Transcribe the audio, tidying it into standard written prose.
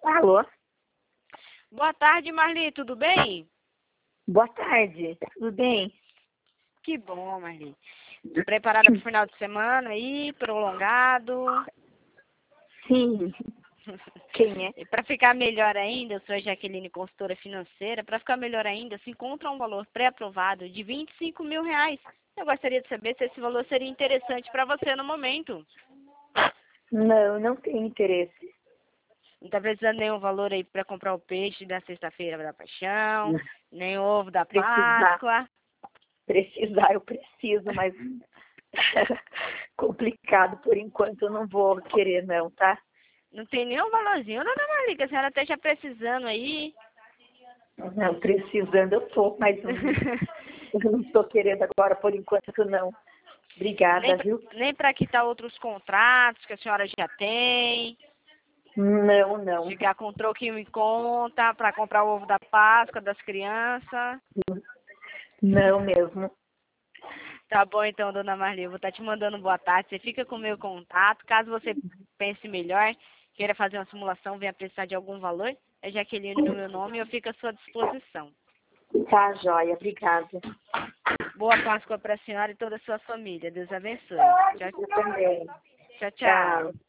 Alô? Boa tarde, Marli, tudo bem? Boa tarde, tudo bem? Que bom, Marli. Preparada para o final de semana aí, prolongado? Sim. Quem é? E para ficar melhor ainda, eu sou a Jaqueline, consultora financeira. Para ficar melhor ainda, se encontra um valor pré-aprovado de R$ 25.000. Eu gostaria de saber se esse valor seria interessante para você no momento. Não tenho interesse. Não está precisando de nenhum valor aí para comprar o peixe da sexta-feira da paixão, nem o ovo da Páscoa. Precisar eu preciso, mas complicado por enquanto, eu não vou querer não, tá? Não tem nenhum valorzinho, dona Marli, que a senhora esteja precisando aí. Não, precisando eu tô, mas eu não estou querendo agora por enquanto não. Obrigada, viu? Nem para quitar outros contratos que a senhora já tem. Não. Ficar com um troquinho em conta para comprar o ovo da Páscoa das crianças. Não mesmo. Tá bom então, dona Marli, eu vou estar te mandando boa tarde. Você fica com o meu contato. Caso você pense melhor, queira fazer uma simulação, venha precisar de algum valor, é Jaqueline no meu nome e eu fico à sua disposição. Tá, joia, obrigada. Boa Páscoa para a senhora e toda a sua família. Deus abençoe. Você também. Tchau. Tchau.